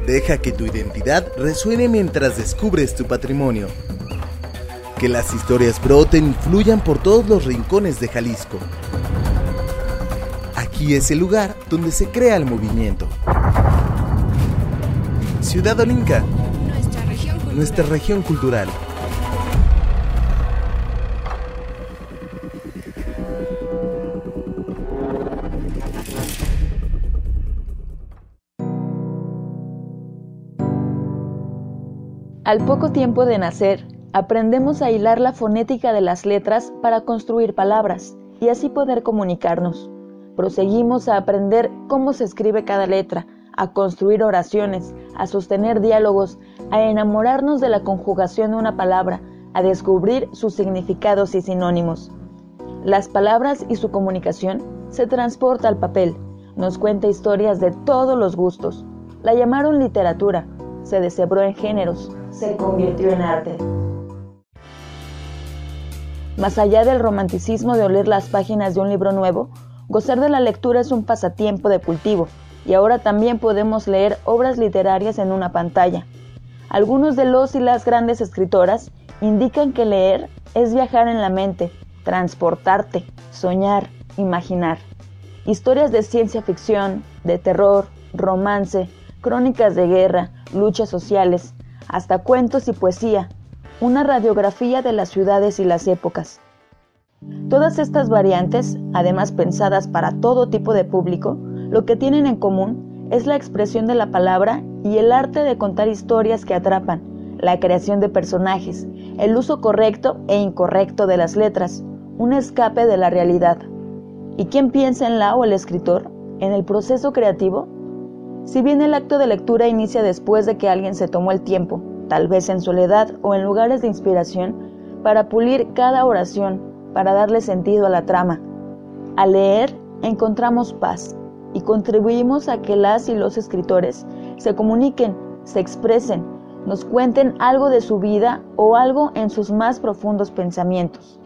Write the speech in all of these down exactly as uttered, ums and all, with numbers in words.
Deja que tu identidad resuene mientras descubres tu patrimonio. Que las historias broten y fluyan por todos los rincones de Jalisco. Aquí es el lugar donde se crea el movimiento. Ciudad Olinca, nuestra región cultural. Nuestra región cultural. Al poco tiempo de nacer, aprendemos a hilar la fonética de las letras para construir palabras y así poder comunicarnos. Proseguimos a aprender cómo se escribe cada letra, a construir oraciones, a sostener diálogos, a enamorarnos de la conjugación de una palabra, a descubrir sus significados y sinónimos. Las palabras y su comunicación se transporta al papel, nos cuenta historias de todos los gustos. La llamaron literatura, se deshebró en géneros, se convirtió en arte. Más allá del romanticismo de oler las páginas de un libro nuevo, gozar de la lectura es un pasatiempo de cultivo, y ahora también podemos leer obras literarias en una pantalla. Algunos de los y las grandes escritoras indican que leer es viajar en la mente, transportarte, soñar, imaginar. Historias de ciencia ficción, de terror, romance, crónicas de guerra, luchas sociales, hasta cuentos y poesía, una radiografía de las ciudades y las épocas. Todas estas variantes, además pensadas para todo tipo de público, lo que tienen en común es la expresión de la palabra y el arte de contar historias que atrapan, la creación de personajes, el uso correcto e incorrecto de las letras, un escape de la realidad. ¿Y quién piensa en la o el escritor? ¿En el proceso creativo? Si bien el acto de lectura inicia después de que alguien se tomó el tiempo, tal vez en soledad o en lugares de inspiración, para pulir cada oración, para darle sentido a la trama. Al leer, encontramos paz y contribuimos a que las y los escritores se comuniquen, se expresen, nos cuenten algo de su vida o algo en sus más profundos pensamientos.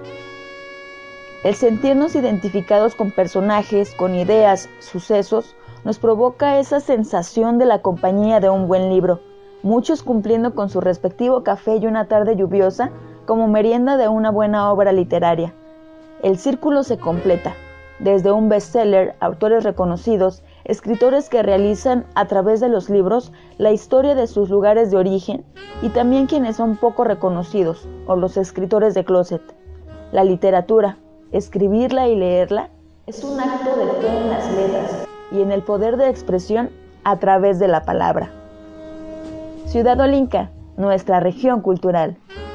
El sentirnos identificados con personajes, con ideas, sucesos, nos provoca esa sensación de la compañía de un buen libro, muchos cumpliendo con su respectivo café y una tarde lluviosa como merienda de una buena obra literaria. El círculo se completa, desde un bestseller, autores reconocidos, escritores que realizan a través de los libros la historia de sus lugares de origen y también quienes son poco reconocidos, o los escritores de closet. La literatura, escribirla y leerla, es un acto de fe en las letras y en el poder de expresión a través de la palabra. Ciudad Olinca, nuestra región cultural.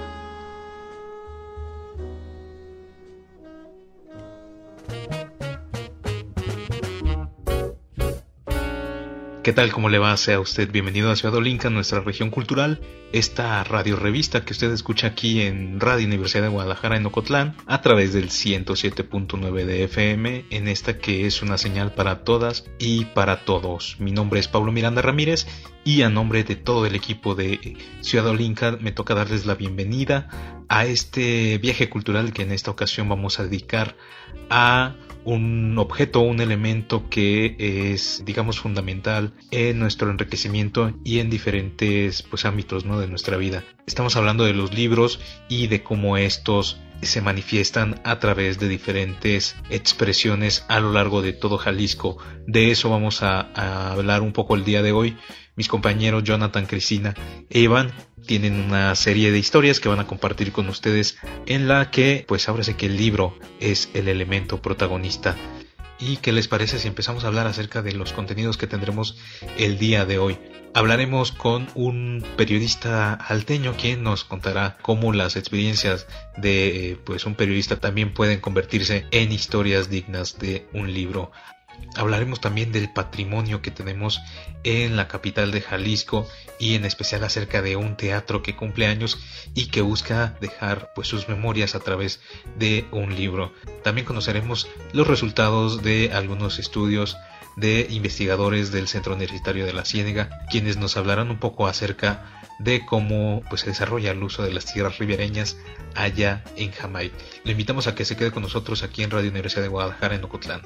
¿Qué tal? ¿Cómo le va? Sea usted bienvenido a Ciudad Olinca, nuestra región cultural, esta radio revista que usted escucha aquí en Radio Universidad de Guadalajara en Ocotlán, a través del ciento siete punto nueve de F M, en esta que es una señal para todas y para todos. Mi nombre es Pablo Miranda Ramírez y a nombre de todo el equipo de Ciudad Olinca me toca darles la bienvenida a este viaje cultural que en esta ocasión vamos a dedicar a un objeto, un elemento que es, digamos, fundamental en nuestro enriquecimiento y en diferentes pues ámbitos, ¿no?, de nuestra vida. Estamos hablando de los libros y de cómo estos se manifiestan a través de diferentes expresiones a lo largo de todo Jalisco. De eso vamos a, a hablar un poco el día de hoy. Mis compañeros Jonathan, Cristina e Iván tienen una serie de historias que van a compartir con ustedes, en la que pues ahora sé que el libro es el elemento protagonista. ¿Y qué les parece si empezamos a hablar acerca de los contenidos que tendremos el día de hoy? Hablaremos con un periodista alteño quien nos contará cómo las experiencias de pues un periodista también pueden convertirse en historias dignas de un libro. Hablaremos también del patrimonio que tenemos en la capital de Jalisco y en especial acerca de un teatro que cumple años y que busca dejar pues sus memorias a través de un libro. También conoceremos los resultados de algunos estudios de investigadores del Centro Universitario de la Ciénega, quienes nos hablarán un poco acerca de cómo pues se desarrolla el uso de las tierras ribereñas allá en Jamay. Le invitamos a que se quede con nosotros aquí en Radio Universidad de Guadalajara en Ocotlán.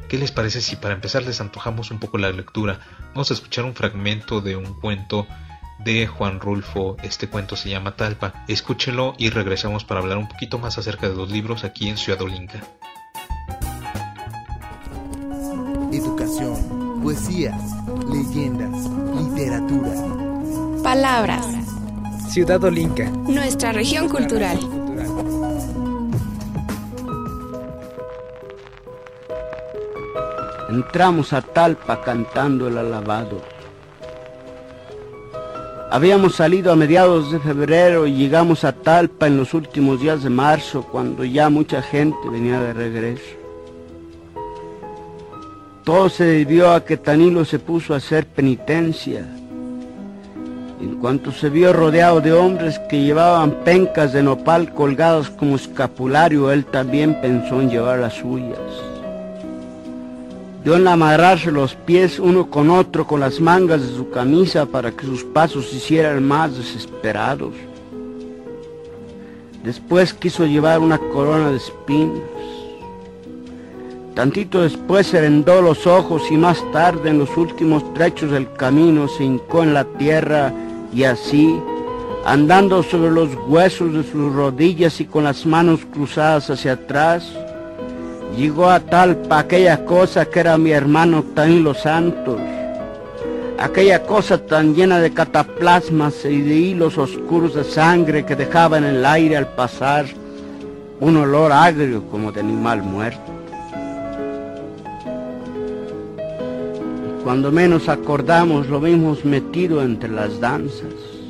¿Qué les parece si para empezar les antojamos un poco la lectura? Vamos a escuchar un fragmento de un cuento de Juan Rulfo. Este cuento se llama Talpa. Escúchenlo y regresamos para hablar un poquito más acerca de los libros aquí en Ciudad Olinca. Educación, poesías, leyendas, literatura. Palabras. Ciudad Olinca. Nuestra región cultural. Entramos a Talpa cantando el alabado. Habíamos salido a mediados de febrero y llegamos a Talpa en los últimos días de marzo, cuando ya mucha gente venía de regreso. Todo se debió a que Tanilo se puso a hacer penitencia. En cuanto se vio rodeado de hombres que llevaban pencas de nopal colgadas como escapulario, él también pensó en llevar las suyas. Dio en amarrarse los pies uno con otro con las mangas de su camisa para que sus pasos se hicieran más desesperados. Después quiso llevar una corona de espinas. Tantito después se vendó los ojos y más tarde, en los últimos trechos del camino, se hincó en la tierra y así, andando sobre los huesos de sus rodillas y con las manos cruzadas hacia atrás, llegó a Talpa aquella cosa que era mi hermano Tanilo Santos, aquella cosa tan llena de cataplasmas y de hilos oscuros de sangre que dejaba en el aire al pasar un olor agrio como de animal muerto. Cuando menos acordamos lo vimos metido entre las danzas.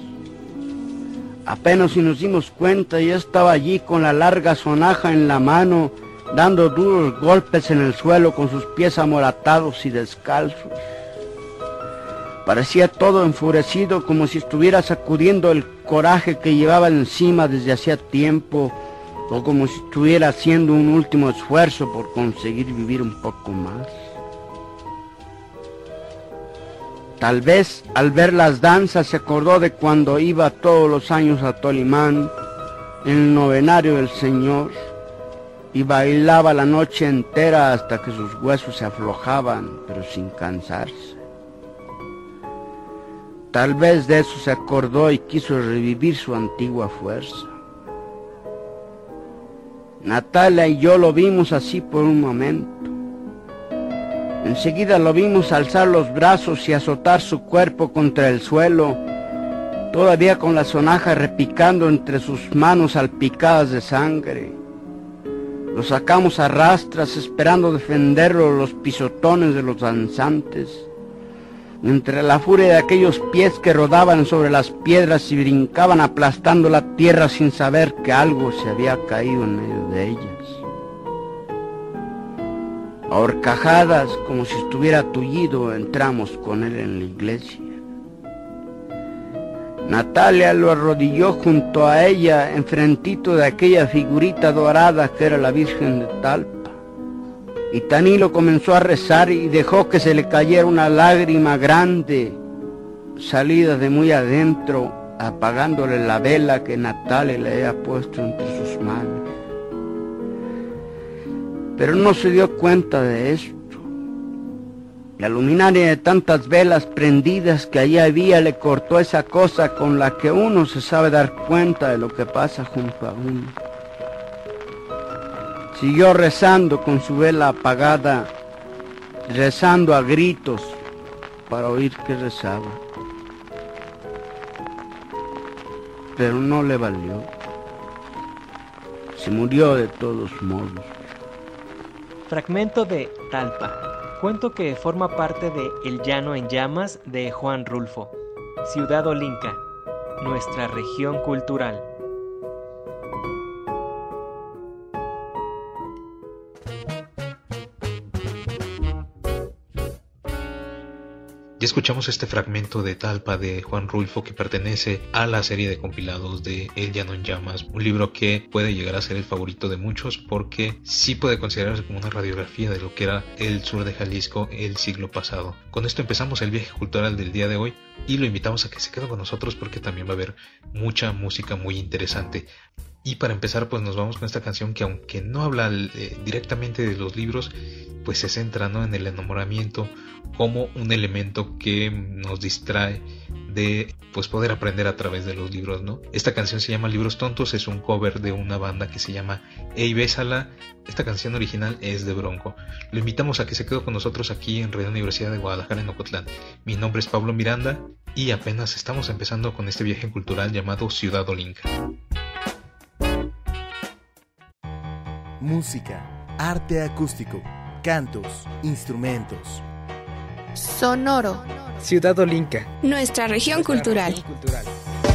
Apenas si nos dimos cuenta ya estaba allí con la larga sonaja en la mano, dando duros golpes en el suelo con sus pies amoratados y descalzos. Parecía todo enfurecido, como si estuviera sacudiendo el coraje que llevaba encima desde hacía tiempo, o como si estuviera haciendo un último esfuerzo por conseguir vivir un poco más. Tal vez al ver las danzas se acordó de cuando iba todos los años a Tolimán, en el novenario del Señor, y bailaba la noche entera hasta que sus huesos se aflojaban, pero sin cansarse. Tal vez de eso se acordó y quiso revivir su antigua fuerza. Natalia y yo lo vimos así por un momento. Enseguida lo vimos alzar los brazos y azotar su cuerpo contra el suelo, todavía con la sonaja repicando entre sus manos salpicadas de sangre. Lo sacamos a rastras esperando defenderlo de los pisotones de los danzantes, entre la furia de aquellos pies que rodaban sobre las piedras y brincaban aplastando la tierra sin saber que algo se había caído en medio de ellas. A horcajadas, como si estuviera tullido, entramos con él en la iglesia. Natalia lo arrodilló junto a ella, enfrentito de aquella figurita dorada que era la Virgen de Talpa. Y Tanilo comenzó a rezar y dejó que se le cayera una lágrima grande, salida de muy adentro, apagándole la vela que Natalia le había puesto entre sus manos. Pero no se dio cuenta de esto. La luminaria de tantas velas prendidas que allí había le cortó esa cosa con la que uno se sabe dar cuenta de lo que pasa junto a uno. Siguió rezando con su vela apagada, rezando a gritos para oír que rezaba. Pero no le valió. Se murió de todos modos. Fragmento de Talpa, cuento que forma parte de El Llano en Llamas de Juan Rulfo. Ciudad Olinca, nuestra región cultural. Ya escuchamos este fragmento de Talpa de Juan Rulfo, que pertenece a la serie de compilados de El Llano en Llamas, un libro que puede llegar a ser el favorito de muchos porque sí puede considerarse como una radiografía de lo que era el sur de Jalisco el siglo pasado. Con esto empezamos el viaje cultural del día de hoy y lo invitamos a que se quede con nosotros porque también va a haber mucha música muy interesante. Y para empezar, pues nos vamos con esta canción que, aunque no habla eh, directamente de los libros, pues se centra, ¿no?, en el enamoramiento como un elemento que nos distrae de pues poder aprender a través de los libros, ¿no? Esta canción se llama Libros Tontos, es un cover de una banda que se llama Ey Bésala. Esta canción original es de Bronco. Lo invitamos a que se quede con nosotros aquí en Radio Universidad de Guadalajara en Ocotlán. Mi nombre es Pablo Miranda y apenas estamos empezando con este viaje cultural llamado Ciudad Olinca. Música, arte acústico, cantos, instrumentos. Sonoro. Ciudad Olinca. Nuestra región Nuestra cultural. región cultural.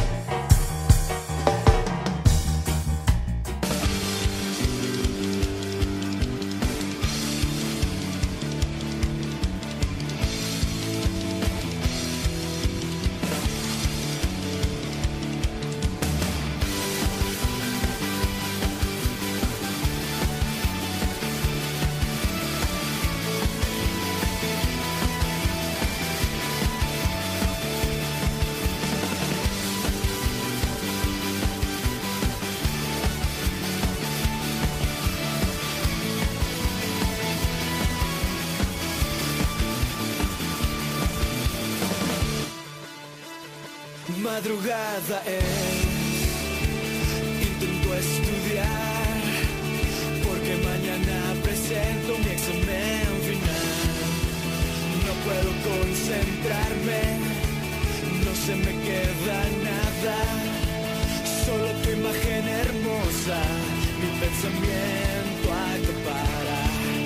Madrugada es, intento estudiar, porque mañana presento mi examen final. No puedo concentrarme, no se me queda nada, solo tu imagen hermosa, mi pensamiento acapara.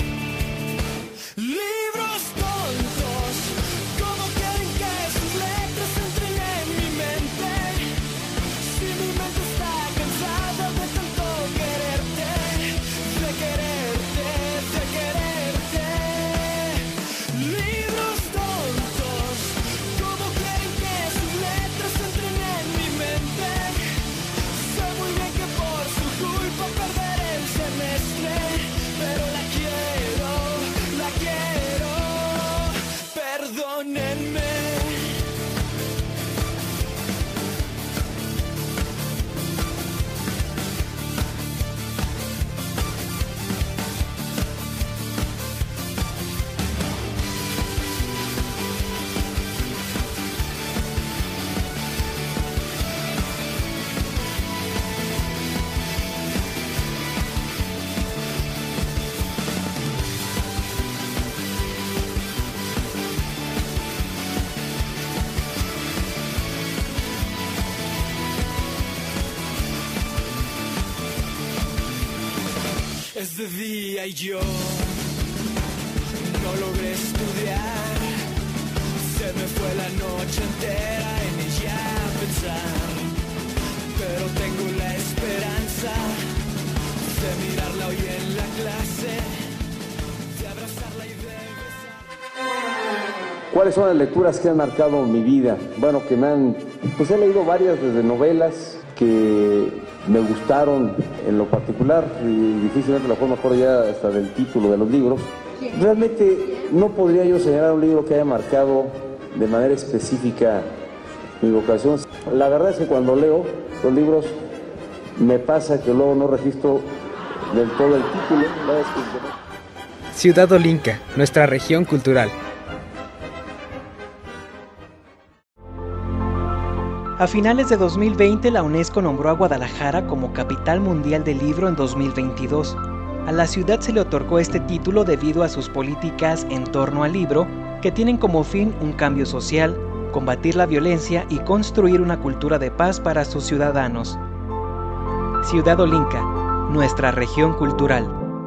Libros tontos, ¿cómo quieren que sus letras entren en mi mente? Si mi mente está cansada de tanto quererte, de quererte, de quererte. Libros tontos, ¿cómo quieren que sus letras entren en mi mente? Sé muy bien que por su culpa perderé el semestre, pero la quiero, la quiero, perdónenme. Es de día y yo no logré estudiar, se me fue la noche entera en ella pensar, pero tengo la esperanza de mirarla hoy en la clase, de abrazarla y de besar. ¿Cuáles son las lecturas que han marcado mi vida? Bueno, que me han... Pues he leído varias desde novelas que me gustaron en lo particular, y difícilmente la forma mejor ya hasta del título de los libros. Realmente no podría yo señalar un libro que haya marcado de manera específica mi vocación. La verdad es que cuando leo los libros me pasa que luego no registro del todo el título. Ciudad Olinca, nuestra región cultural. A finales de dos mil veinte, la UNESCO nombró a Guadalajara como Capital Mundial del Libro en dos mil veintidós. A la ciudad se le otorgó este título debido a sus políticas en torno al libro, que tienen como fin un cambio social, combatir la violencia y construir una cultura de paz para sus ciudadanos. Ciudad Olinca, nuestra región cultural.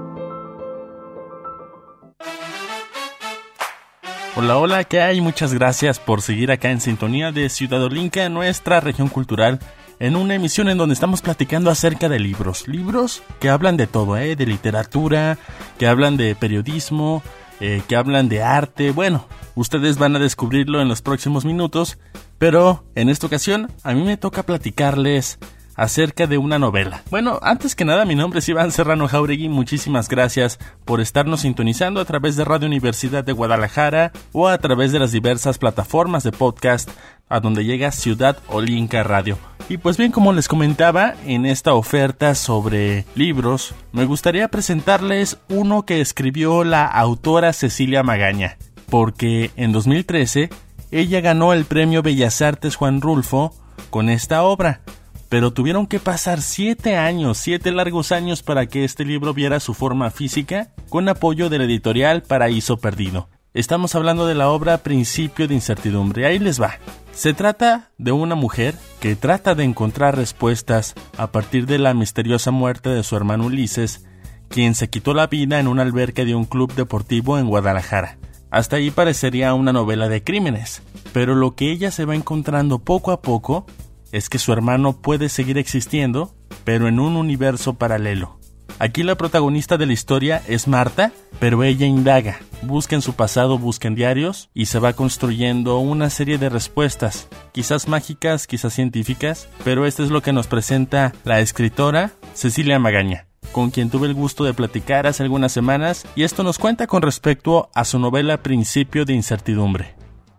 Hola, hola, ¿qué hay? Muchas gracias por seguir acá en sintonía de Ciudad Olinca, nuestra región cultural, en una emisión en donde estamos platicando acerca de libros. Libros que hablan de todo, ¿eh? De literatura, que hablan de periodismo, eh, que hablan de arte. Bueno, ustedes van a descubrirlo en los próximos minutos, pero en esta ocasión a mí me toca platicarles acerca de una novela. Bueno, antes que nada, mi nombre es Iván Serrano Jauregui. Muchísimas gracias por estarnos sintonizando a través de Radio Universidad de Guadalajara o a través de las diversas plataformas de podcast a donde llega Ciudad Olinca Radio. Y pues bien, como les comentaba, en esta oferta sobre libros, me gustaría presentarles uno que escribió la autora Cecilia Magaña, porque en dos mil trece ella ganó el Premio Bellas Artes Juan Rulfo con esta obra, pero tuvieron que pasar siete años, siete largos años para que este libro viera su forma física, con apoyo de la editorial Paraíso Perdido. Estamos hablando de la obra Principio de Incertidumbre. Ahí les va. Se trata de una mujer que trata de encontrar respuestas a partir de la misteriosa muerte de su hermano Ulises, quien se quitó la vida en una alberca de un club deportivo en Guadalajara. Hasta ahí parecería una novela de crímenes, pero lo que ella se va encontrando poco a poco es que su hermano puede seguir existiendo, pero en un universo paralelo. Aquí la protagonista de la historia es Marta, pero ella indaga, busca en su pasado, busca en diarios y se va construyendo una serie de respuestas, quizás mágicas, quizás científicas, pero esto es lo que nos presenta la escritora Cecilia Magaña, con quien tuve el gusto de platicar hace algunas semanas, y esto nos cuenta con respecto a su novela Principio de Incertidumbre.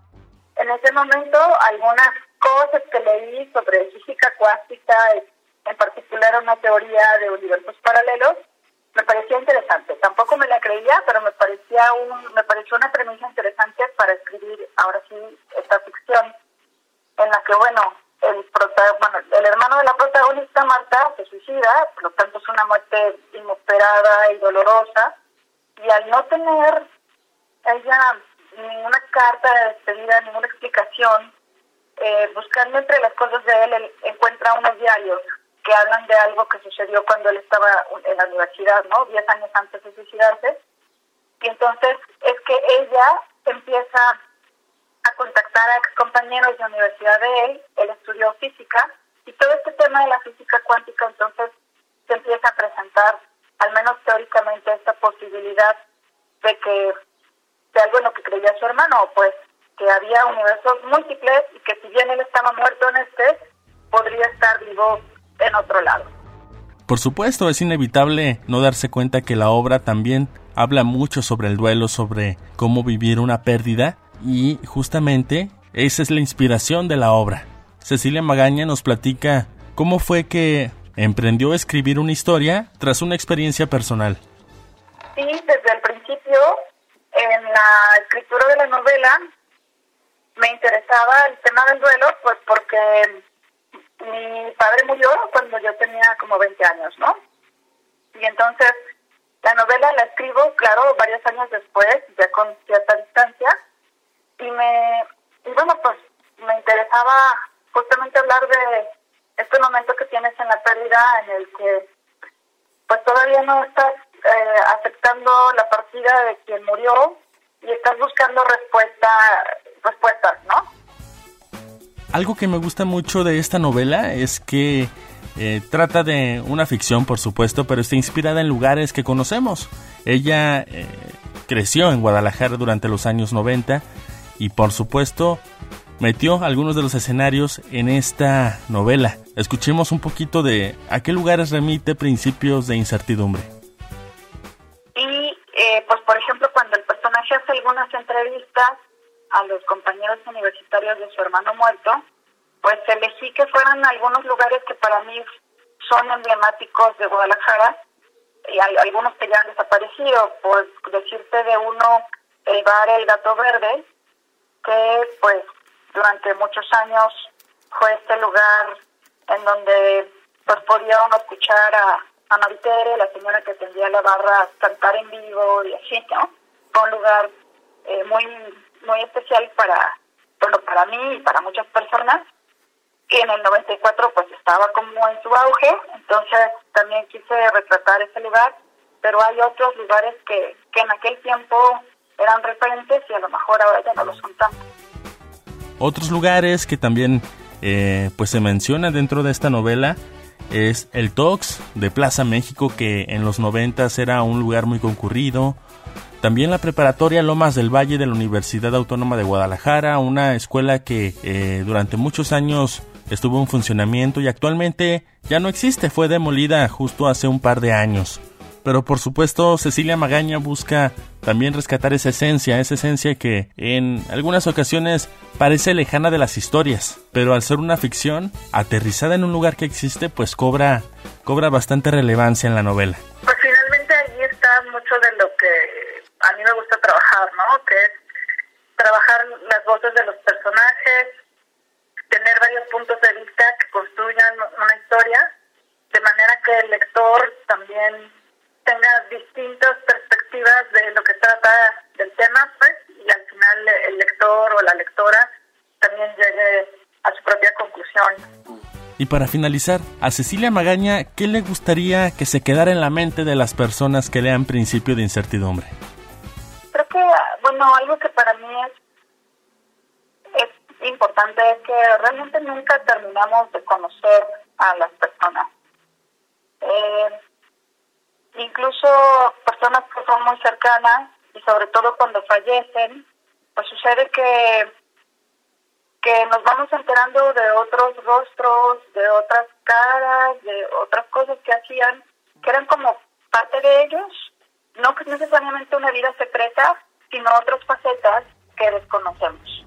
En ese momento, algunas cosas que leí sobre física cuántica, en particular una teoría de universos paralelos, me parecía interesante. Tampoco me la creía, pero me parecía un, me pareció una premisa interesante para escribir ahora sí esta ficción, en la que, bueno, el, prota- bueno, el hermano de la protagonista, Marta, se suicida, por lo tanto es una muerte inesperada y dolorosa, y al no tener ella ninguna carta de despedida, ninguna explicación, eh, buscando entre las cosas de él, él encuentra unos diarios que hablan de algo que sucedió cuando él estaba en la universidad, ¿no? Diez años antes de suicidarse. Y entonces es que ella empieza a contactar a excompañeros de universidad de él, él estudió física, y todo este tema de la física cuántica entonces se empieza a presentar, al menos teóricamente, esta posibilidad de que, de algo en lo que creía su hermano, pues que había universos múltiples y que si bien él estaba muerto en este, podría estar vivo en otro lado. Por supuesto, es inevitable no darse cuenta que la obra también habla mucho sobre el duelo, sobre cómo vivir una pérdida, y justamente esa es la inspiración de la obra. Cecilia Magaña nos platica cómo fue que emprendió a escribir una historia tras una experiencia personal. Sí, desde el principio, en la escritura de la novela, me interesaba el tema del duelo, pues porque mi padre murió cuando yo tenía como veinte años, ¿no? Y entonces la novela la escribo, claro, varios años después, ya con cierta distancia, y me, y bueno, pues me interesaba justamente hablar de este momento que tienes en la pérdida, en el que pues todavía no estás eh, aceptando la partida de quien murió y estás buscando respuesta, respuestas, ¿no? Algo que me gusta mucho de esta novela es que eh, trata de una ficción, por supuesto, pero está inspirada en lugares que conocemos. Ella eh, creció en Guadalajara durante los años noventa y, por supuesto, metió algunos de los escenarios en esta novela. Escuchemos un poquito de a qué lugares remite Principios de Incertidumbre. Y, eh, pues, por ejemplo, cuando el personaje hace algunas entrevistas a los compañeros universitarios de su hermano muerto, pues elegí que fueran algunos lugares que para mí son emblemáticos de Guadalajara, y hay algunos que ya han desaparecido. Por decirte de uno, el bar El Gato Verde, que pues durante muchos años fue este lugar en donde pues podía uno escuchar a Ana Vitere, la señora que atendía la barra, cantar en vivo y así, ¿no? Fue un lugar eh, muy muy especial para, bueno, para mí y para muchas personas, y en el noventa y cuatro pues estaba como en su auge, entonces también quise retratar ese lugar, pero hay otros lugares que, que en aquel tiempo eran referentes y a lo mejor ahora ya no lo son tanto. Otros lugares que también eh, pues se menciona dentro de esta novela es el Tox de Plaza México, que en los noventas era un lugar muy concurrido. También la preparatoria Lomas del Valle de la Universidad Autónoma de Guadalajara, una escuela que eh, durante muchos años estuvo en funcionamiento y actualmente ya no existe, fue demolida justo hace un par de años. pero por supuesto Cecilia Magaña busca también rescatar esa esencia, esa esencia que en algunas ocasiones parece lejana de las historias, pero al ser una ficción aterrizada en un lugar que existe, pues cobra, cobra bastante relevancia en la novela. Pues finalmente allí está mucho de lo que a mí me gusta trabajar, ¿no? Que es trabajar las voces de los personajes, tener varios puntos de vista que construyan una historia, de manera que el lector también tenga distintas perspectivas de lo que trata del tema, pues, y al final el lector o la lectora también llegue a su propia conclusión. Y para finalizar, a Cecilia Magaña, ¿qué le gustaría que se quedara en la mente de las personas que lean Principio de Incertidumbre? Creo que, bueno, algo que para mí es, es importante es que realmente nunca terminamos de conocer a las personas. Eh, incluso personas que son muy cercanas, y sobre todo cuando fallecen, pues sucede que que nos vamos enterando de otros rostros, de otras caras, de otras cosas que hacían, que eran como parte de ellos, no que necesariamente una vida secreta, sino otras facetas que desconocemos.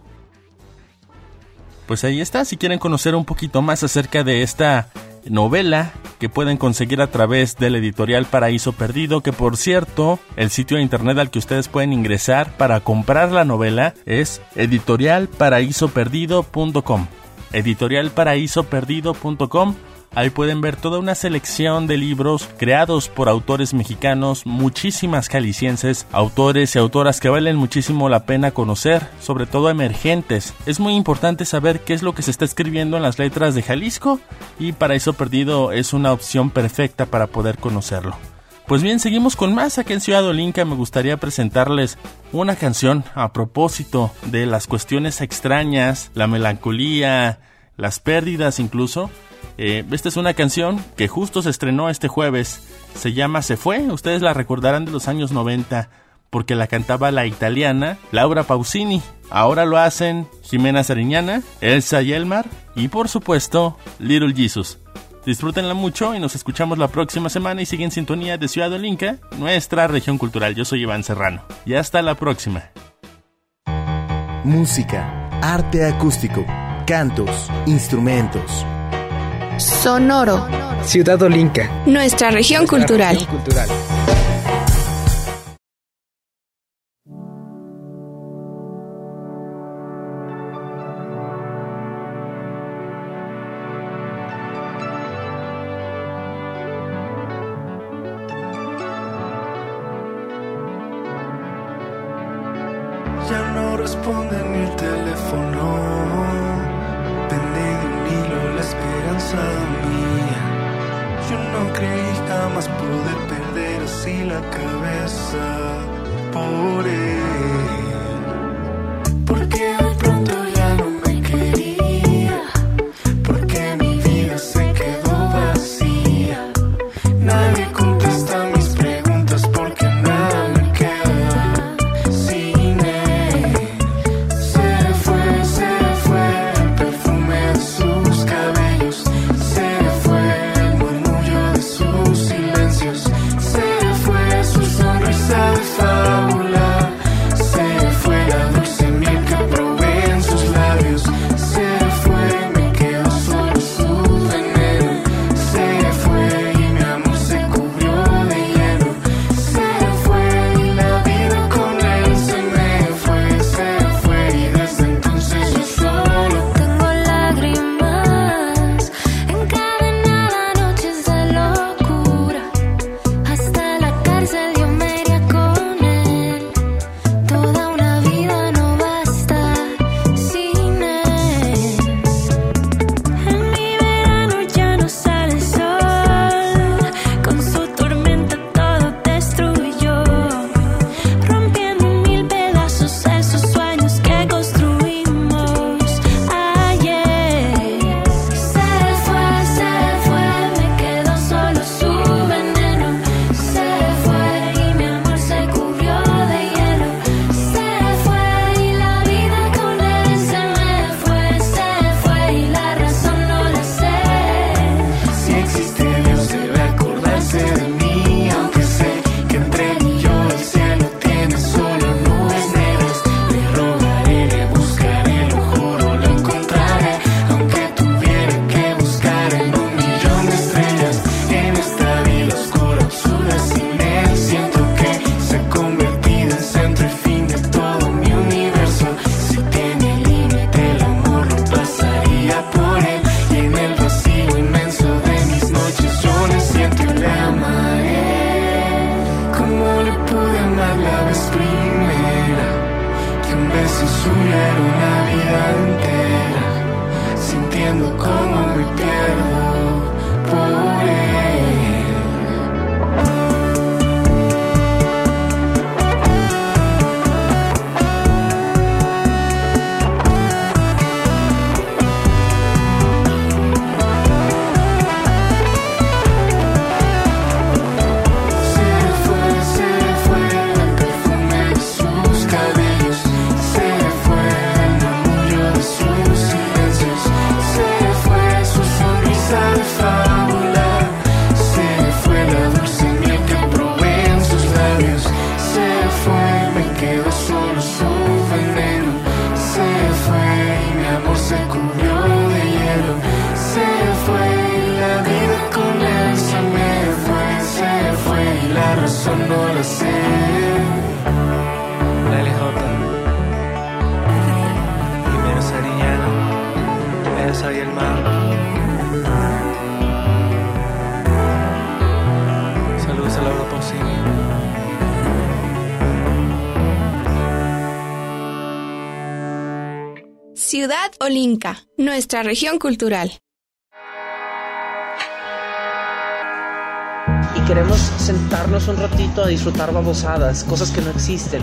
Pues ahí está, si quieren conocer un poquito más acerca de esta novela que pueden conseguir a través del editorial Paraíso Perdido, que por cierto, el sitio de internet al que ustedes pueden ingresar para comprar la novela es editorial paraíso perdido punto com. editorial paraíso perdido punto com. Ahí pueden ver toda una selección de libros creados por autores mexicanos, muchísimas jaliscienses, autores y autoras que valen muchísimo la pena conocer, sobre todo emergentes. Es muy importante saber qué es lo que se está escribiendo en las letras de Jalisco, y Paraíso Perdido es una opción perfecta para poder conocerlo. Pues bien, seguimos con más aquí en Ciudad Olinka. Me gustaría presentarles una canción a propósito de las cuestiones extrañas, la melancolía, las pérdidas incluso. Eh, esta es una canción que justo se estrenó este jueves, se llama Se Fue, ustedes la recordarán de los años noventa, porque la cantaba la italiana Laura Pausini. Ahora lo hacen Jimena Sariñana, Elsa Yelmar y por supuesto Little Jesus. Disfrútenla mucho y nos escuchamos la próxima semana, y siguen en sintonía de Ciudad Olinka, nuestra región cultural. Yo soy Iván Serrano y hasta la próxima. Música, arte acústico, cantos, instrumentos. Sonoro. Ciudad Olinka. Nuestra región Nuestra cultural. región cultural. Ya no responde ni el teléfono. La esperanza mía, yo no creí jamás poder perder así la cabeza por él, porque de pronto ya no me quería, porque mi vida se quedó vacía, nadie contesta mis preguntas porque nada me queda sin él. Se fue, se fue el perfume de sus cabellos, se fue el murmullo de sus silencios, se fue su sonrisa de fábula, se viendo cómo me pierdo por él. No lo sé. La L J. Primero Sariñana, primero soy el mar. Saludos a Laura Pausini. Ciudad Olinca, nuestra región cultural. Y queremos sentarnos un ratito a disfrutar babosadas, cosas que no existen.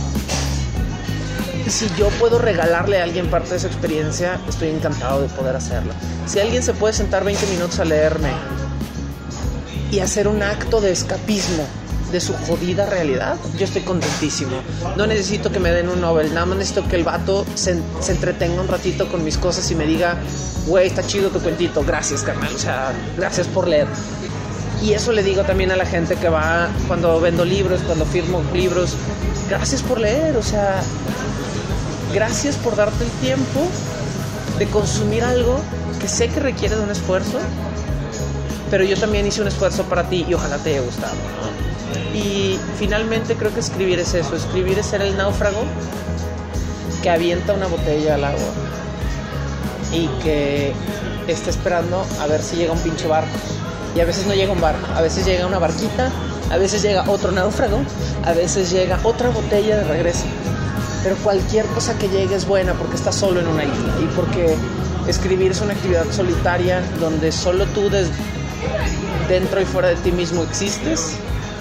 Si yo puedo regalarle a alguien parte de esa experiencia, estoy encantado de poder hacerlo. Si alguien se puede sentar veinte minutos a leerme y hacer un acto de escapismo de su jodida realidad, yo estoy contentísimo. No necesito que me den un Nobel, nada más necesito que el vato se, se entretenga un ratito con mis cosas y me diga, güey, está chido tu cuentito, gracias, carnal, o sea, gracias por leer. Y eso le digo también a la gente que va, cuando vendo libros, cuando firmo libros, gracias por leer, o sea, gracias por darte el tiempo de consumir algo que sé que requiere de un esfuerzo, pero yo también hice un esfuerzo para ti y ojalá te haya gustado, ¿no? Y finalmente creo que escribir es eso, escribir es ser el náufrago que avienta una botella al agua y que está esperando a ver si llega un pinche barco. Y a veces no llega un barco, a veces llega una barquita, a veces llega otro náufrago, a veces llega otra botella de regreso. Pero cualquier cosa que llegue es buena porque estás solo en una isla y porque escribir es una actividad solitaria donde solo tú des- dentro y fuera de ti mismo existes.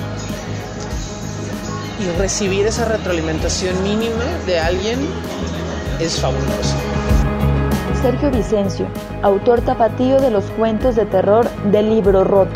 Y recibir esa retroalimentación mínima de alguien es fabuloso. Sergio Vicencio, autor tapatío de los cuentos de terror del Libro Roto.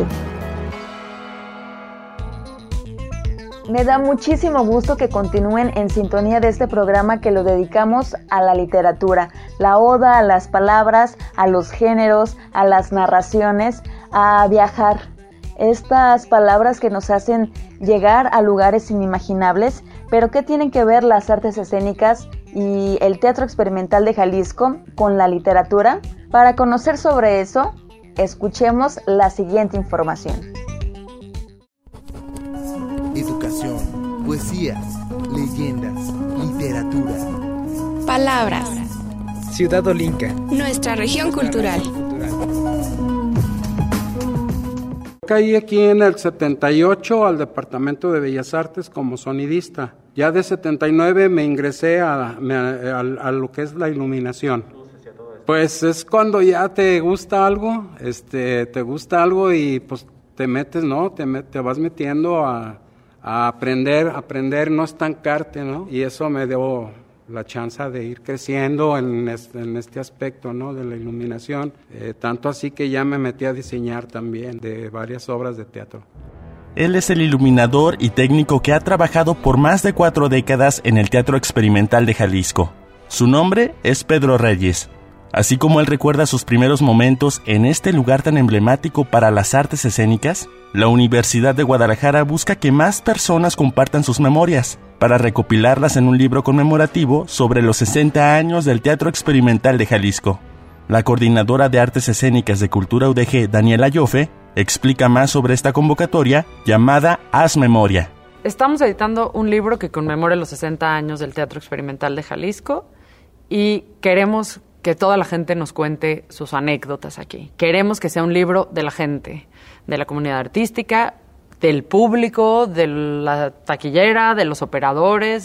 Me da muchísimo gusto que continúen en sintonía de este programa que lo dedicamos a la literatura, la oda a las palabras, a los géneros, a las narraciones, a viajar. Estas palabras que nos hacen llegar a lugares inimaginables, pero ¿qué tienen que ver las artes escénicas y el Teatro Experimental de Jalisco con la literatura? Para conocer sobre eso, escuchemos la siguiente información. Educación, poesías, leyendas, literatura. Palabras. Ciudad Olinca, Nuestra región cultural. Caí aquí en el setenta y ocho al Departamento de Bellas Artes como sonidista. Ya de setenta y nueve me ingresé a, me, a, a lo que es la iluminación. Pues es cuando ya te gusta algo, este, te gusta algo y pues te metes, ¿no? Te, met, te vas metiendo a, a aprender, aprender, no estancarte, ¿no? Y eso me dio la chance de ir creciendo en este, en este aspecto, ¿no? De la iluminación, eh, tanto así que ya me metí a diseñar también de varias obras de teatro. Él es el iluminador y técnico que ha trabajado por más de cuatro décadas en el Teatro Experimental de Jalisco. Su nombre es Pedro Reyes. Así como él recuerda sus primeros momentos en este lugar tan emblemático para las artes escénicas, la Universidad de Guadalajara busca que más personas compartan sus memorias, para recopilarlas en un libro conmemorativo sobre los sesenta años del Teatro Experimental de Jalisco. La coordinadora de Artes Escénicas de Cultura U D G, Daniela Yofe, explica más sobre esta convocatoria llamada Haz Memoria. Estamos editando un libro que conmemore los sesenta años del Teatro Experimental de Jalisco y queremos que toda la gente nos cuente sus anécdotas aquí. Queremos que sea un libro de la gente, de la comunidad artística, del público, de la taquillera, de los operadores,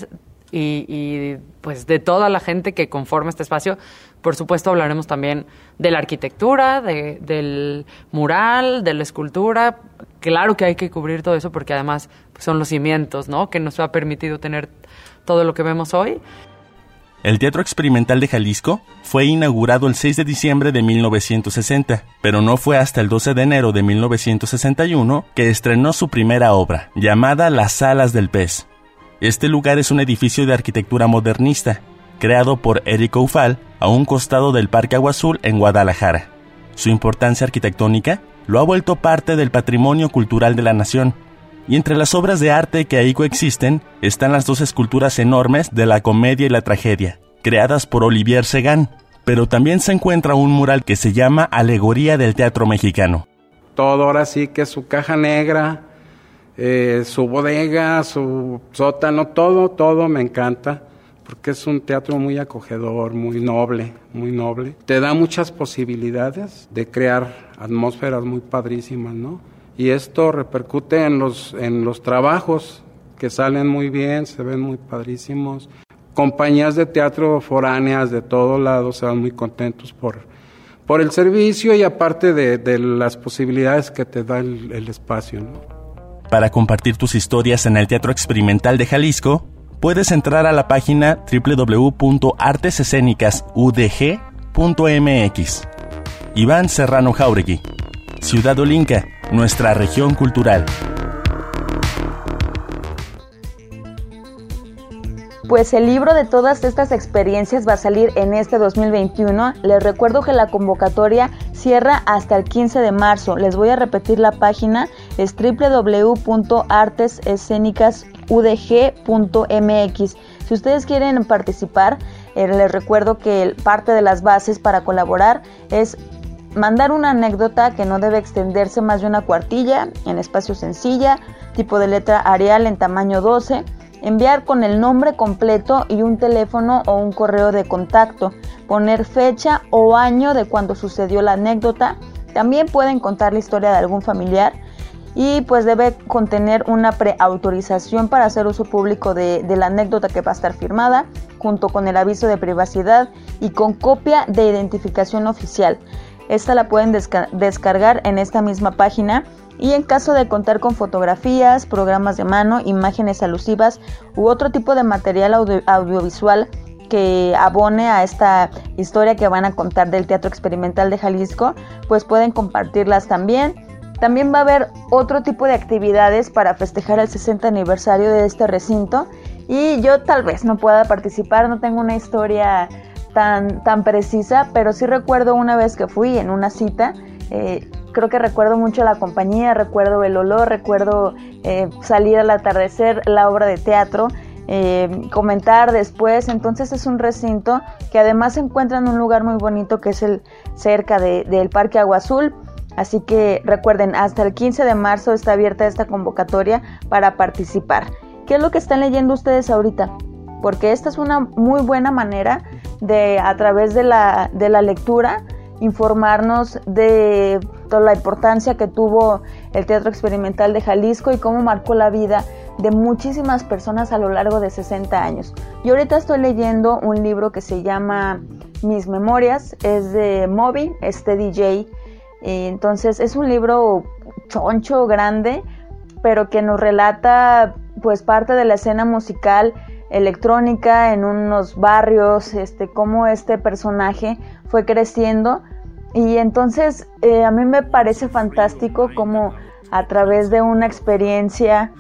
y, y pues de toda la gente que conforma este espacio. Por supuesto hablaremos también de la arquitectura, de, del mural, de la escultura. Claro que hay que cubrir todo eso porque además pues, son los cimientos, ¿no?, que nos ha permitido tener todo lo que vemos hoy. El Teatro Experimental de Jalisco fue inaugurado el seis de diciembre de mil novecientos sesenta, pero no fue hasta el doce de enero de mil novecientos sesenta y uno que estrenó su primera obra, llamada Las Alas del Pez. Este lugar es un edificio de arquitectura modernista, creado por Éric Oufal a un costado del Parque Agua Azul en Guadalajara. Su importancia arquitectónica lo ha vuelto parte del patrimonio cultural de la nación, y entre las obras de arte que ahí coexisten están las dos esculturas enormes de la comedia y la tragedia, creadas por Olivier Segan, pero también se encuentra un mural que se llama Alegoría del Teatro Mexicano. Todo ahora sí que su caja negra, eh, su bodega, su sótano, todo, todo me encanta, porque es un teatro muy acogedor, muy noble, muy noble. Te da muchas posibilidades de crear atmósferas muy padrísimas, ¿no? Y esto repercute en los, en los trabajos, que salen muy bien, se ven muy padrísimos. Compañías de teatro foráneas de todos lados se van muy contentos por, por el servicio y aparte de, de las posibilidades que te da el, el espacio, ¿no? Para compartir tus historias en el Teatro Experimental de Jalisco, puedes entrar a la página doble u doble u doble u punto artes escénicas u d g punto m x. Iván Serrano Jauregui, Ciudad Olinca, nuestra región cultural. Pues el libro de todas estas experiencias va a salir en este dos mil veintiuno. Les recuerdo que la convocatoria cierra hasta el quince de marzo. Les voy a repetir la página, es doble u doble u doble u punto artes escénicas u d g punto m x. Si ustedes quieren participar, eh, les recuerdo que parte de las bases para colaborar es mandar una anécdota que no debe extenderse más de una cuartilla, en espacio sencilla, tipo de letra Arial en tamaño doce, enviar con el nombre completo y un teléfono o un correo de contacto, poner fecha o año de cuando sucedió la anécdota. También pueden contar la historia de algún familiar y pues debe contener una preautorización para hacer uso público de, de la anécdota que va a estar firmada, junto con el aviso de privacidad y con copia de identificación oficial. Esta la pueden desca- descargar en esta misma página. Y en caso de contar con fotografías, programas de mano, imágenes alusivas u otro tipo de material audio- audiovisual que abone a esta historia que van a contar del Teatro Experimental de Jalisco, pues pueden compartirlas también. También va a haber otro tipo de actividades para festejar el sesenta aniversario de este recinto y yo tal vez no pueda participar, no tengo una historia tan, tan precisa, pero sí recuerdo una vez que fui en una cita. Eh, creo que recuerdo mucho la compañía, recuerdo el olor, recuerdo eh, salir al atardecer, la obra de teatro, eh, comentar después. Entonces es un recinto que además se encuentra en un lugar muy bonito que es el cerca de, del Parque Agua Azul. Así que recuerden, hasta el quince de marzo está abierta esta convocatoria para participar. ¿Qué es lo que están leyendo ustedes ahorita? Porque esta es una muy buena manera de, a través de la, de la lectura, informarnos de toda la importancia que tuvo el Teatro Experimental de Jalisco y cómo marcó la vida de muchísimas personas a lo largo de sesenta años. Yo ahorita estoy leyendo un libro que se llama Mis Memorias, es de Moby, este D J. Entonces es un libro choncho, grande, pero que nos relata pues parte de la escena musical electrónica en unos barrios, este, cómo este personaje fue creciendo. Y entonces eh, a mí me parece fantástico cómo a través de una experiencia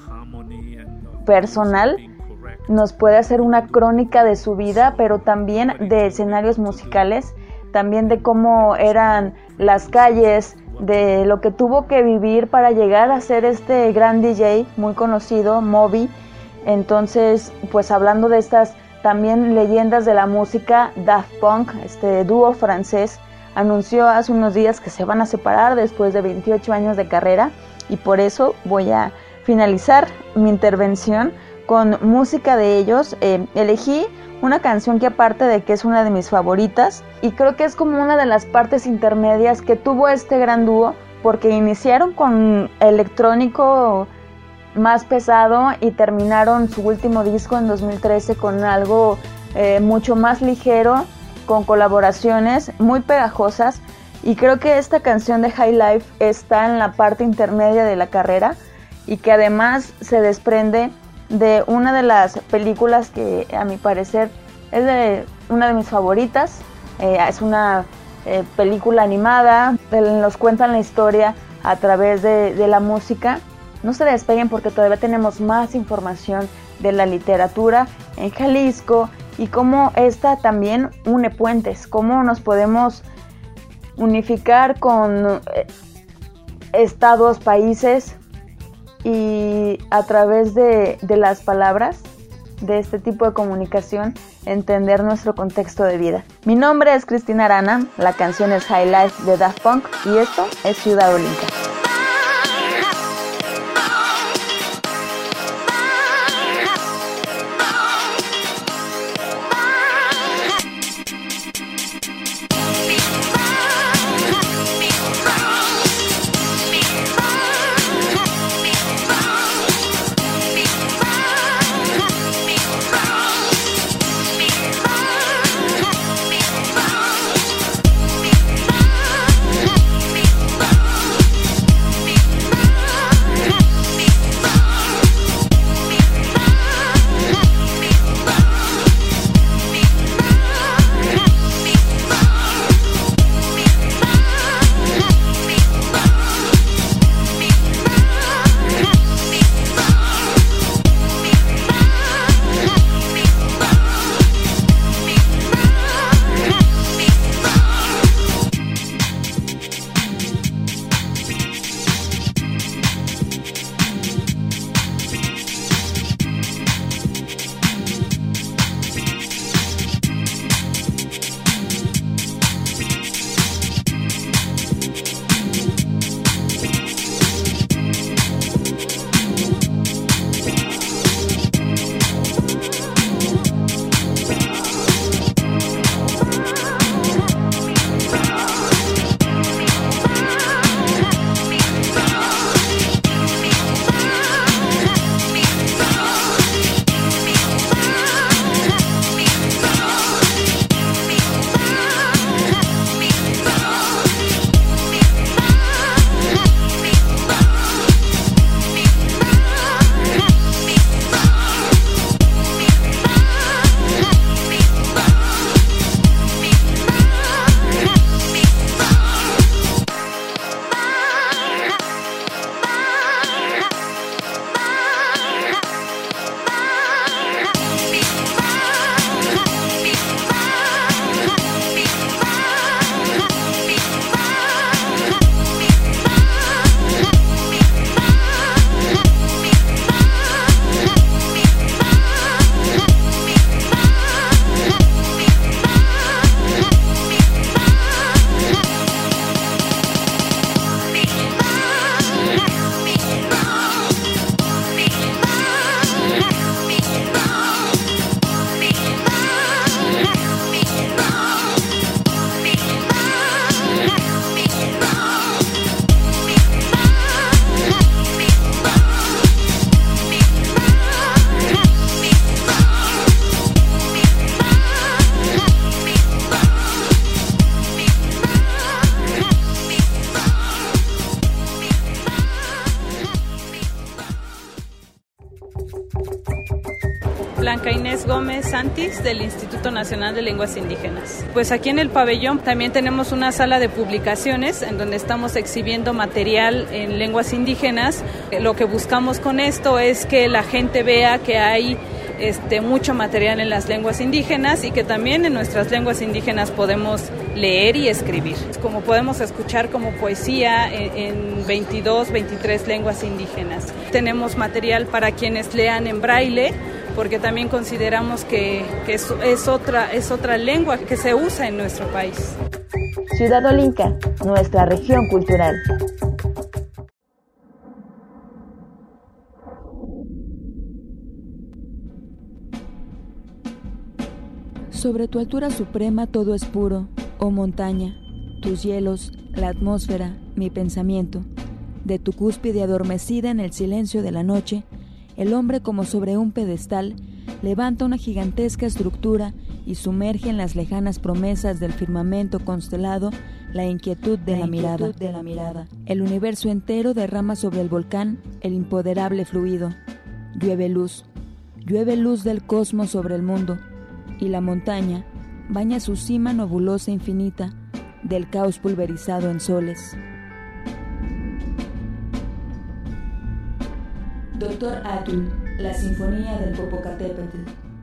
personal nos puede hacer una crónica de su vida, pero también de escenarios musicales, también de cómo eran las calles, de lo que tuvo que vivir para llegar a ser este gran D J muy conocido, Moby. Entonces, pues hablando de estas también leyendas de la música, Daft Punk, este dúo francés, anunció hace unos días que se van a separar después de veintiocho años de carrera y por eso voy a finalizar mi intervención con música de ellos. Eh, elegí una canción que aparte de que es una de mis favoritas y creo que es como una de las partes intermedias que tuvo este gran dúo porque iniciaron con electrónico más pesado y terminaron su último disco en dos mil trece con algo eh, mucho más ligero, con colaboraciones muy pegajosas, y creo que esta canción de High Life está en la parte intermedia de la carrera y que además se desprende de una de las películas que a mi parecer es de una de mis favoritas. Eh, es una eh, película animada, nos cuentan la historia a través de, de la música. No se despeguen porque todavía tenemos más información de la literatura en Jalisco y cómo esta también une puentes, cómo nos podemos unificar con estados, países, y a través de, de las palabras, de este tipo de comunicación, entender nuestro contexto de vida. Mi nombre es Cristina Arana, la canción es High Life de Daft Punk y esto es Ciudad Olinka. Blanca Inés Gómez Santis, del Instituto Nacional de Lenguas Indígenas. Pues aquí en el pabellón también tenemos una sala de publicaciones en donde estamos exhibiendo material en lenguas indígenas. Lo que buscamos con esto es que la gente vea que hay Este, mucho material en las lenguas indígenas y que también en nuestras lenguas indígenas podemos leer y escribir. Como podemos escuchar como poesía en, en veintidós, veintitrés lenguas indígenas. Tenemos material para quienes lean en braille, porque también consideramos que, que es, es, otra, es otra lengua que se usa en nuestro país. Ciudad Olinka, nuestra región cultural. Sobre tu altura suprema todo es puro, oh montaña, tus hielos, la atmósfera, mi pensamiento. De tu cúspide adormecida en el silencio de la noche, el hombre como sobre un pedestal levanta una gigantesca estructura y sumerge en las lejanas promesas del firmamento constelado la inquietud de la, la, inquietud mirada. de la mirada. El universo entero derrama sobre el volcán el imponderable fluido. Llueve luz, llueve luz del cosmos sobre el mundo, y la montaña baña su cima nebulosa infinita del caos pulverizado en soles. Doctor Atul, la Sinfonía del Popocatépetl.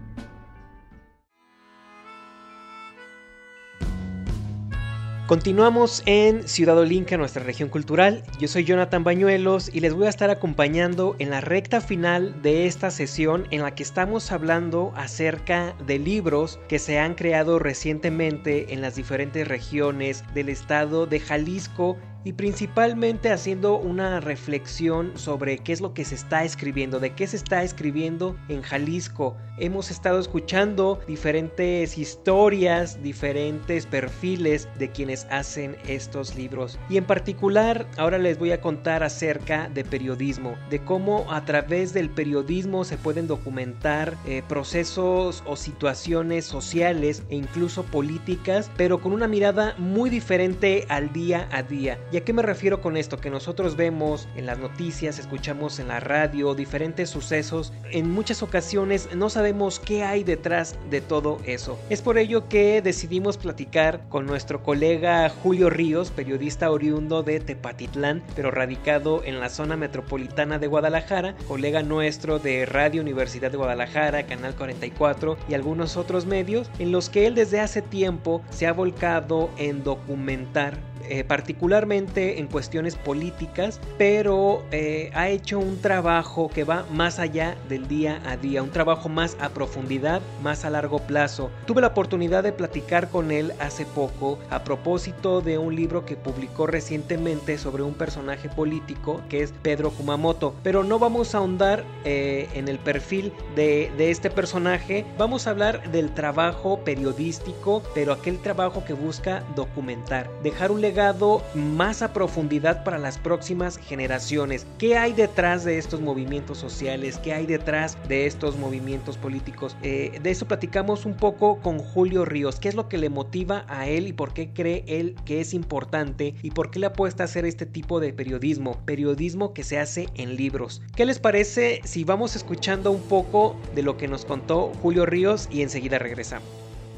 Continuamos en Ciudad Olinca, nuestra región cultural. Yo soy Jonathan Bañuelos y les voy a estar acompañando en la recta final de esta sesión en la que estamos hablando acerca de libros que se han creado recientemente en las diferentes regiones del estado de Jalisco, y principalmente haciendo una reflexión sobre qué es lo que se está escribiendo, de qué se está escribiendo en Jalisco. Hemos estado escuchando diferentes historias, diferentes perfiles de quienes hacen estos libros. Y en particular, ahora les voy a contar acerca de periodismo, de cómo a través del periodismo se pueden documentar eh, procesos o situaciones sociales e incluso políticas, pero con una mirada muy diferente al día a día. ¿Y a qué me refiero con esto? Que nosotros vemos en las noticias, escuchamos en la radio diferentes sucesos, en muchas ocasiones no sabemos qué hay detrás de todo eso. Es por ello que decidimos platicar con nuestro colega Julio Ríos, periodista oriundo de Tepatitlán, pero radicado en la zona metropolitana de Guadalajara, colega nuestro de Radio Universidad de Guadalajara, Canal cuarenta y cuatro y algunos otros medios, en los que él desde hace tiempo se ha volcado en documentar Eh, particularmente en cuestiones políticas, pero eh, ha hecho un trabajo que va más allá del día a día, un trabajo más a profundidad, más a largo plazo. Tuve la oportunidad de platicar con él hace poco a propósito de un libro que publicó recientemente sobre un personaje político que es Pedro Kumamoto, pero no vamos a ahondar eh, en el perfil de, de este personaje. Vamos a hablar del trabajo periodístico, pero aquel trabajo que busca documentar, dejar un legado más a profundidad para las próximas generaciones. ¿Qué hay detrás de estos movimientos sociales? ¿Qué hay detrás de estos movimientos políticos? Eh, de eso platicamos un poco con Julio Ríos. ¿Qué es lo que le motiva a él y por qué cree él que es importante y por qué le apuesta a hacer este tipo de periodismo? Periodismo que se hace en libros. ¿Qué les parece si vamos escuchando un poco de lo que nos contó Julio Ríos y enseguida regresamos?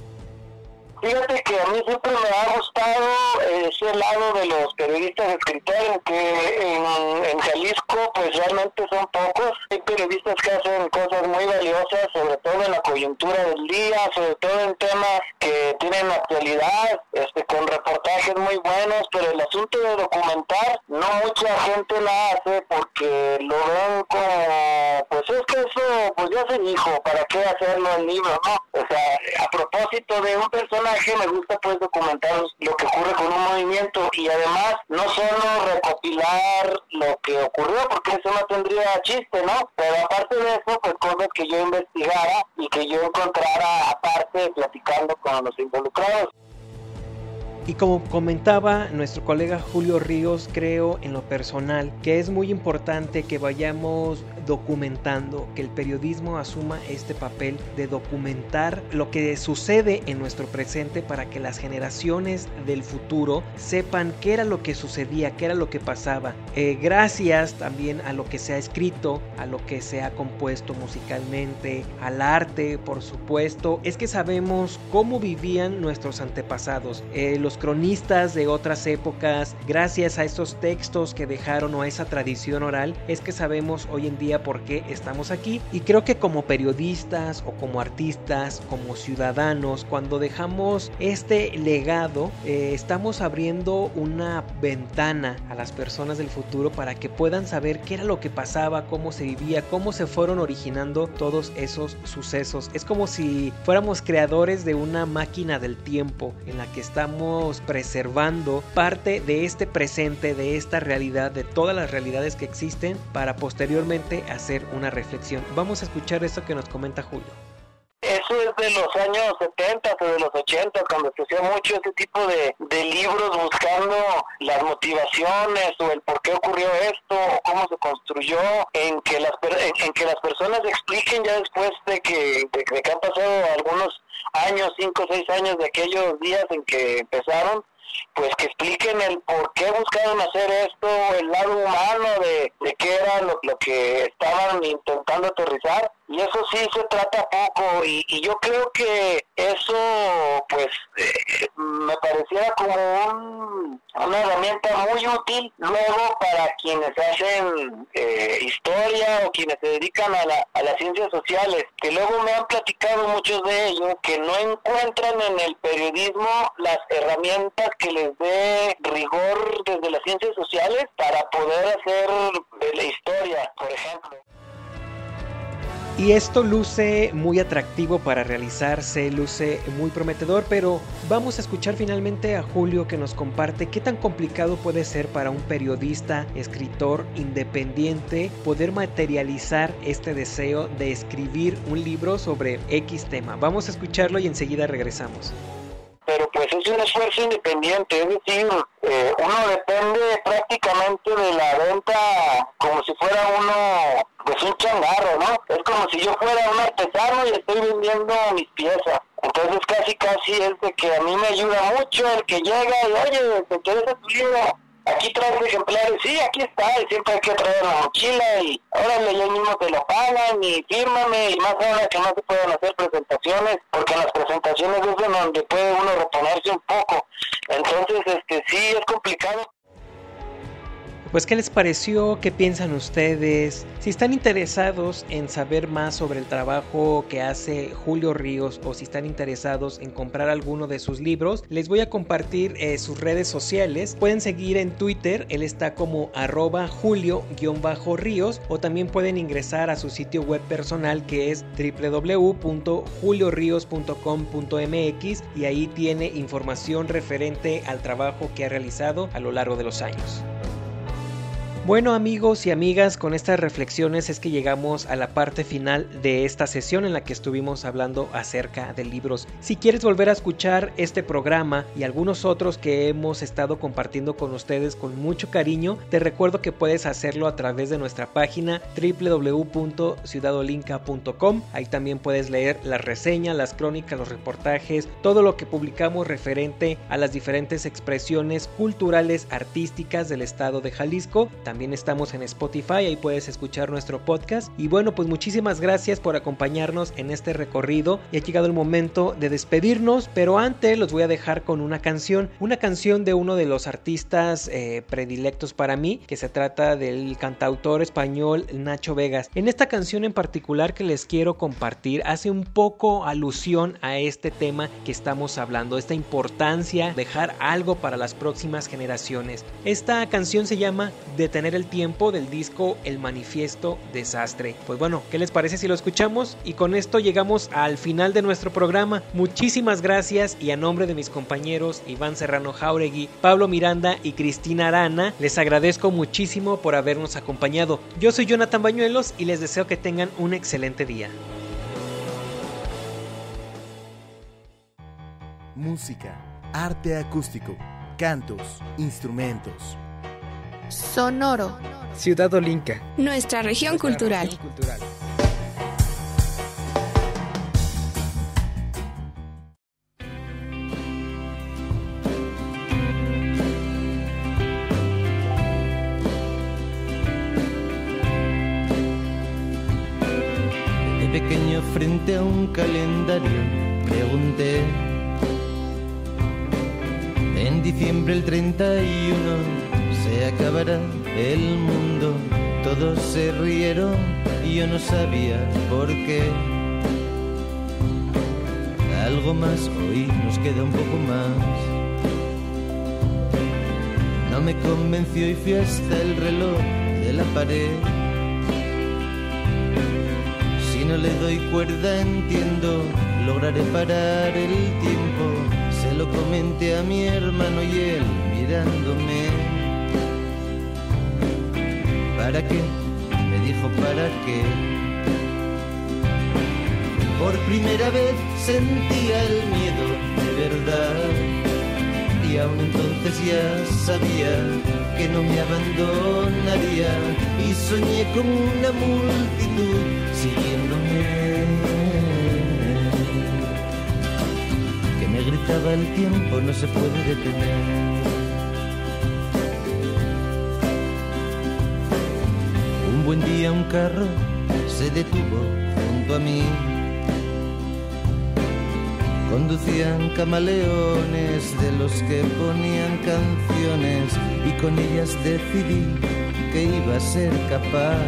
Fíjate que a mí siempre me ha gustado ese lado de los periodistas escritores, que en, en Jalisco pues realmente son pocos. Hay periodistas que hacen cosas muy valiosas, sobre todo en la coyuntura del día, sobre todo en temas que tienen actualidad, este, con reportajes muy buenos, pero el asunto de documentar no mucha gente la hace porque lo ven como, pues es que eso pues ya se dijo, ¿para qué hacerlo en libro? No, o sea, a propósito de un personaje, me gusta pues documentar lo que ocurre con un movimiento y además no solo recopilar lo que ocurrió, porque eso no tendría chiste, ¿no? Pero aparte de eso, pues cosas que yo investigara y que yo encontrara aparte platicando con los involucrados. Y como comentaba nuestro colega Julio Ríos, creo en lo personal que es muy importante que vayamos documentando, que el periodismo asuma este papel de documentar lo que sucede en nuestro presente para que las generaciones del futuro sepan qué era lo que sucedía, qué era lo que pasaba. Eh, gracias también a lo que se ha escrito, a lo que se ha compuesto musicalmente, al arte, por supuesto, es que sabemos cómo vivían nuestros antepasados. Eh, los cronistas de otras épocas, gracias a estos textos que dejaron o a esa tradición oral, es que sabemos hoy en día por qué estamos aquí. Y creo que como periodistas o como artistas, como ciudadanos, cuando dejamos este legado, eh, estamos abriendo una ventana a las personas del futuro para que puedan saber qué era lo que pasaba, cómo se vivía, cómo se fueron originando todos esos sucesos. Es como si fuéramos creadores de una máquina del tiempo en la que estamos preservando parte de este presente, de esta realidad, de todas las realidades que existen, para posteriormente hacer una reflexión. Vamos a escuchar esto que nos comenta Julio. Es eso es de los años setenta o de los ochenta, cuando se hacía mucho ese tipo de, de libros buscando las motivaciones o el por qué ocurrió esto o cómo se construyó, en que las en, en que las personas expliquen ya después de que, de, de que han pasado algunos años, cinco o seis años de aquellos días en que empezaron, pues que expliquen el por qué buscaron hacer esto, el lado humano de, de qué era lo, lo que estaban intentando aterrizar, y eso sí se trata poco, y, y yo creo que eso pues eh, me pareciera como un, una herramienta muy útil luego para quienes hacen eh, historia o quienes se dedican a, la, a las ciencias sociales, que luego me han platicado muchos de ellos que no encuentran en el periodismo las herramientas que les dé rigor desde las ciencias sociales para poder hacer la historia, por ejemplo. Y esto luce muy atractivo para realizarse, luce muy prometedor, pero vamos a escuchar finalmente a Julio, que nos comparte qué tan complicado puede ser para un periodista, escritor independiente poder materializar este deseo de escribir un libro sobre X tema. Vamos a escucharlo y enseguida regresamos. Pero pues es un esfuerzo independiente, es decir, eh, uno depende prácticamente de la venta como si fuera uno, pues un changarro, ¿no? Es como si yo fuera un artesano y estoy vendiendo mis piezas. Entonces casi casi es de que a mí me ayuda mucho el que llega y, oye, ¿te interesa tu libro? Aquí traes ejemplares, sí, aquí está, y siempre hay que traer la mochila y órale, ellos mismos te lo pagan y fírmame, y más ahora que no se pueden hacer presentaciones, porque en las presentaciones es en donde puede uno reponerse un poco, entonces este sí es complicado. Pues, ¿qué les pareció? ¿Qué piensan ustedes? Si están interesados en saber más sobre el trabajo que hace Julio Ríos o si están interesados en comprar alguno de sus libros, les voy a compartir eh, sus redes sociales. Pueden seguir en Twitter, él está como arroba julio-ríos, o también pueden ingresar a su sitio web personal, que es doble u doble u doble u punto julio ríos punto com punto m x, y ahí tiene información referente al trabajo que ha realizado a lo largo de los años. Bueno, amigos y amigas, con estas reflexiones es que llegamos a la parte final de esta sesión en la que estuvimos hablando acerca de libros. Si quieres volver a escuchar este programa y algunos otros que hemos estado compartiendo con ustedes con mucho cariño, te recuerdo que puedes hacerlo a través de nuestra página doble u doble u doble u punto ciudad olinca punto com. Ahí también puedes leer las reseñas, las crónicas, los reportajes, todo lo que publicamos referente a las diferentes expresiones culturales, artísticas del estado de Jalisco. También estamos en Spotify, ahí puedes escuchar nuestro podcast. Y bueno, pues muchísimas gracias por acompañarnos en este recorrido. Ya ha llegado el momento de despedirnos, pero antes los voy a dejar con una canción. Una canción de uno de los artistas eh, predilectos para mí, que se trata del cantautor español Nacho Vegas. En esta canción en particular que les quiero compartir, hace un poco alusión a este tema que estamos hablando, esta importancia de dejar algo para las próximas generaciones. Esta canción se llama Detener el tiempo, del disco El Manifiesto Desastre. Pues bueno, ¿qué les parece si lo escuchamos? Y con esto llegamos al final de nuestro programa. Muchísimas gracias, y a nombre de mis compañeros Iván Serrano Jauregui, Pablo Miranda y Cristina Arana, les agradezco muchísimo por habernos acompañado. Yo soy Jonathan Bañuelos y les deseo que tengan un excelente día. Música, arte acústico, cantos, instrumentos. Sonoro. Ciudad Olinca. Nuestra región Nuestra cultural. Región cultural. De pequeño, frente a un calendario, pregunté: en diciembre el treinta y uno se acabará el mundo. Todos se rieron y yo no sabía por qué. Algo más, hoy nos queda un poco más. No me convenció y fui hasta el reloj de la pared. Si no le doy cuerda, entiendo, lograré parar el tiempo. Se lo comenté a mi hermano y él mirándome. ¿Para qué? Me dijo, ¿para qué? Por primera vez sentía el miedo de verdad. Y aún entonces ya sabía que no me abandonaría. Y soñé con una multitud siguiéndome, que me gritaba el tiempo no se puede detener. Un buen día un carro se detuvo junto a mí. Conducían camaleones de los que ponían canciones, y con ellas decidí que iba a ser capaz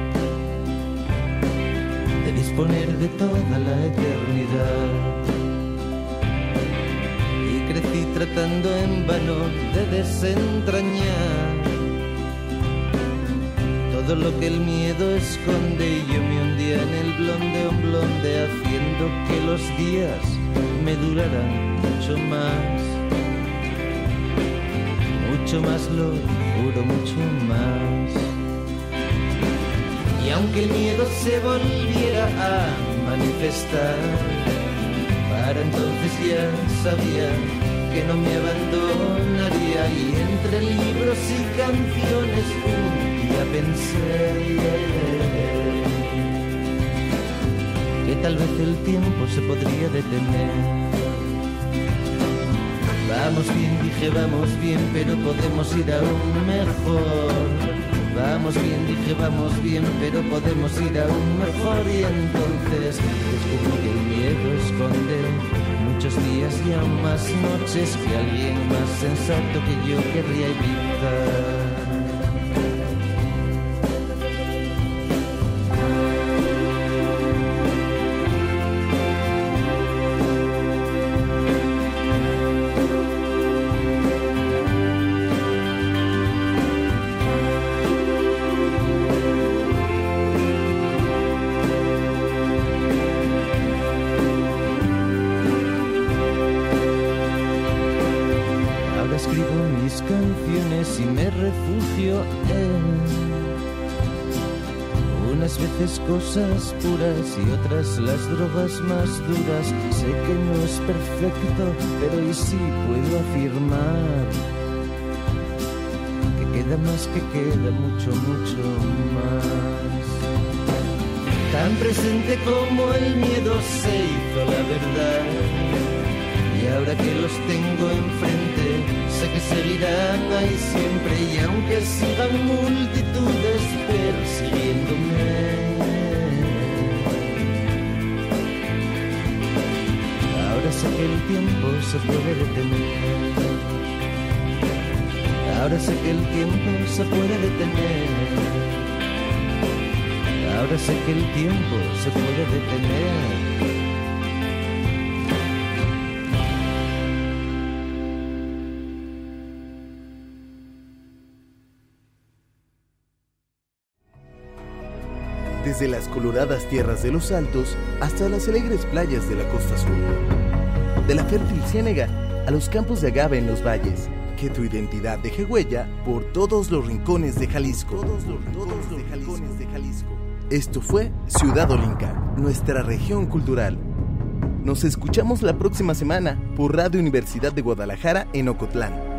de disponer de toda la eternidad. Y crecí tratando en vano de desentrañar todo lo que el miedo esconde, y yo me hundía en el blonde un blonde, haciendo que los días me durarán mucho más, mucho más, lo juro, mucho más. Y aunque el miedo se volviera a manifestar, para entonces ya sabía que no me abandonaría. Y entre libros y canciones un día pensé que tal vez el tiempo se podría detener. Vamos bien, dije, vamos bien, pero podemos ir aún mejor. Vamos bien, dije, vamos bien, pero podemos ir aún mejor. Y entonces descubrí que el miedo esconde muchos días y aún más noches que alguien más sensato que yo querría evitar. Canciones y me refugio en unas veces cosas puras y otras las drogas más duras. Sé que no es perfecto, pero y sí puedo afirmar que queda más, que queda mucho, mucho más. Tan presente como el miedo se hizo la verdad. Y ahora que los tengo enfrente, sé que seguirán ahí siempre. Y aunque sigan multitudes persiguiéndome, ahora sé que el tiempo se puede detener. Ahora sé que el tiempo se puede detener. Ahora sé que el tiempo se puede detener. Desde las coloradas tierras de los Altos hasta las alegres playas de la costa sur, de la fértil ciénega a los campos de agave en los valles, que tu identidad deje huella por todos los rincones de Jalisco. Todos los rincones de Jalisco. de Jalisco. Esto fue Ciudad Olinca, nuestra región cultural. Nos escuchamos la próxima semana por Radio Universidad de Guadalajara en Ocotlán.